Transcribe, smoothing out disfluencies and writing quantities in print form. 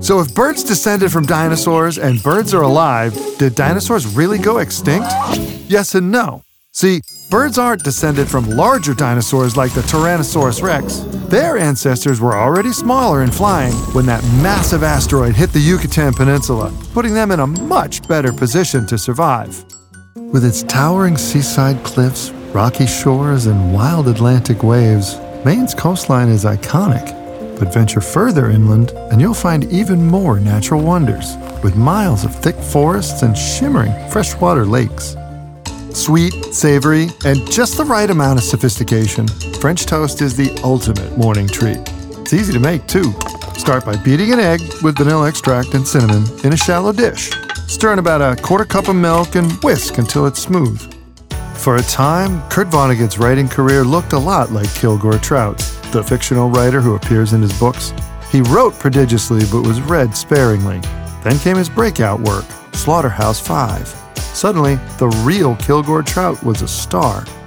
So if birds descended from dinosaurs and birds are alive, did dinosaurs really go extinct? Yes and no. See, birds aren't descended from larger dinosaurs like the Tyrannosaurus rex. Their ancestors were already smaller and flying when that massive asteroid hit the Yucatan Peninsula, putting them in a much better position to survive. With its towering seaside cliffs, rocky shores, and wild Atlantic waves, Maine's coastline is iconic. But venture further inland, and you'll find even more natural wonders, with miles of thick forests and shimmering freshwater lakes. Sweet, savory, and just the right amount of sophistication, French toast is the ultimate morning treat. It's easy to make, too. Start by beating an egg with vanilla extract and cinnamon in a shallow dish. Stir in about a quarter cup of milk and whisk until it's smooth. For a time, Kurt Vonnegut's writing career looked a lot like Kilgore Trout's, the fictional writer who appears in his books. He wrote prodigiously but was read sparingly. Then came his breakout work, Slaughterhouse-Five. Suddenly, the real Kilgore Trout was a star.